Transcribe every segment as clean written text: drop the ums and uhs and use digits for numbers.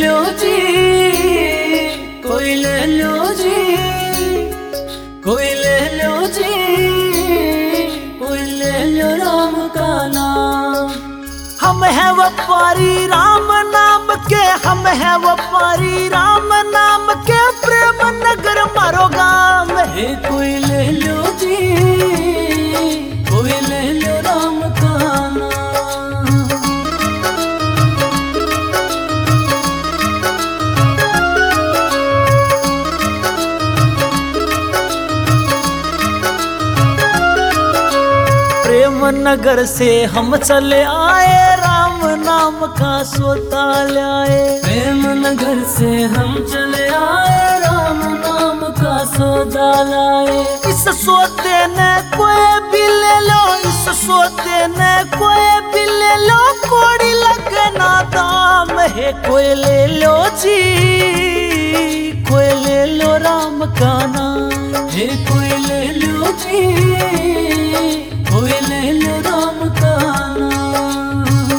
लो जी, कोई ले लो जी, कोई ले लो जी, कोई ले लो राम का नाम। हम है व्यापारी राम नाम के, हम है व्यापारी राम नाम के, प्रेम नगर मारो गाम हे कोई ले लो जी, कोई ले लो राम का नाम। प्रेम नगर से हम चले आए, राम नाम का सोता लाए। प्रेम नगर से हम चले आए, राम नाम का सौदा लाए। इस सोते ने कोई भी ले लो, इस सोते ने कोई भी ले लो, कोड़ी लगना दाम है। कोई ले लो जी, कोई ले लो राम का नाम। हे कोई ले लो जी, कोई ले लो राम का नाम।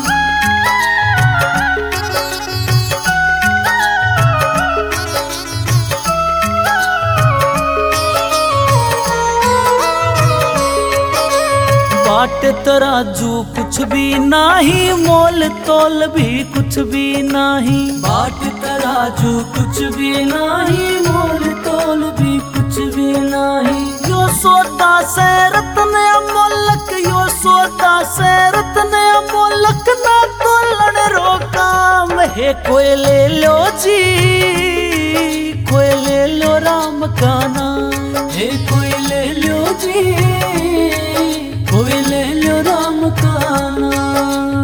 बाट तराजू कुछ भी नाही, मोल तोल भी कुछ भी नाही। बाट तराजू कुछ भी नाही, मोल तोल भी कुछ भी नाही। यो सोदा से रत्न अमोलक, यो सोदा से रत्न अमोलक, ना तोलन रो काम है। कोई ले लो जी, कोई ले लो राम का नाम। हे कोई ले लो जी, कोई ले लो राम का नाम।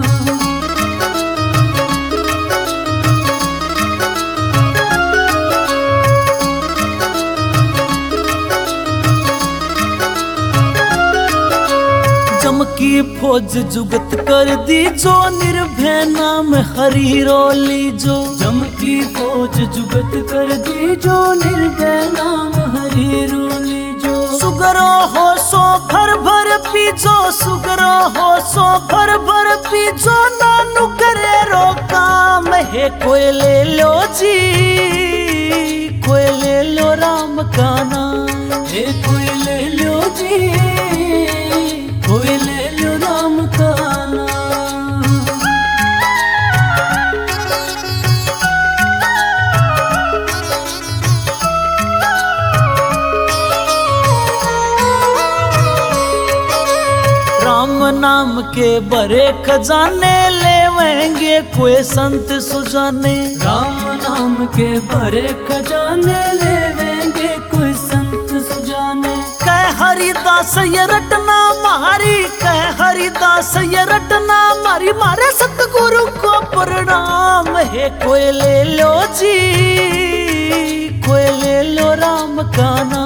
चमकी फौज जुगत कर दी जो, निर्भय नाम हरि रोली जो। चमकी फौज जुगत कर दी जो, निर्भय नाम हरि रोली जो। सुगरो हो सो भर भर पीजो, सुगरो हो सो भर भर पीजो, नानू करे रो काम है। कोई ले लो जी, कोई ले लो राम का नाम। हे कोई ले लो जी, कोई ले लो राम का नाम। राम नाम के बड़े खजाने, लेवेंगे कोई संत सुजाने। राम नाम के बड़े खजाने, लेवेंगे कोई संत सुजाने। कह हरिदास ये रटना मारी, कह हरिदास ये रटना मारी, मारे सतगुरु को प्रणाम है। कोई ले लो जी, कोई ले लो राम का नाम।